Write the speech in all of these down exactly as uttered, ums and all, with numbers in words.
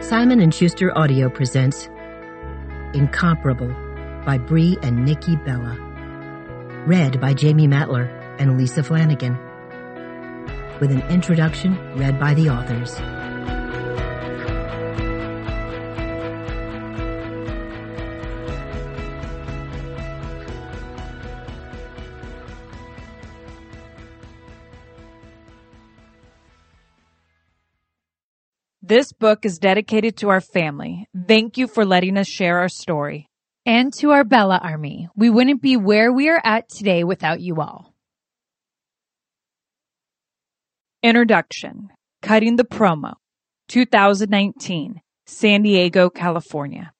Simon and Schuster Audio presents Incomparable by Brie and Nikki Bella. Read by Jamie Matler and Lisa Flanagan. With an introduction read by the authors. This book is dedicated to our family. Thank you for letting us share our story. And to our Bella Army. We wouldn't be where we are at today without you all. Introduction. Cutting the Promo. two thousand nineteen. San Diego, California.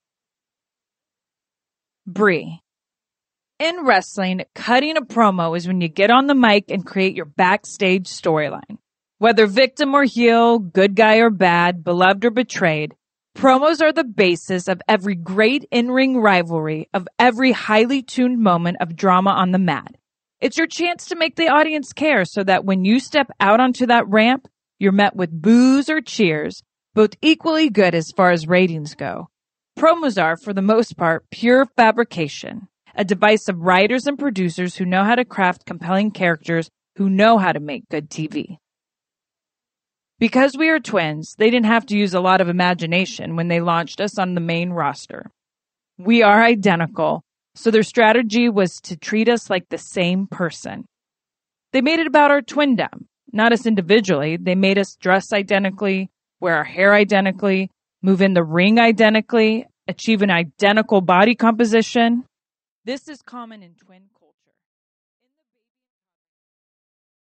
Brie. In wrestling, cutting a promo is when you get on the mic and create your backstage storyline. Whether victim or heel, good guy or bad, beloved or betrayed, promos are the basis of every great in-ring rivalry, of every highly tuned moment of drama on the mat. It's your chance to make the audience care so that when you step out onto that ramp, you're met with boos or cheers, both equally good as far as ratings go. Promos are, for the most part, pure fabrication, a device of writers and producers who know how to craft compelling characters who know how to make good T V. Because we are twins, they didn't have to use a lot of imagination when they launched us on the main roster. We are identical, so their strategy was to treat us like the same person. They made it about our twindom, not us individually. They made us dress identically, wear our hair identically, move in the ring identically, achieve an identical body composition. This is common in twin culture.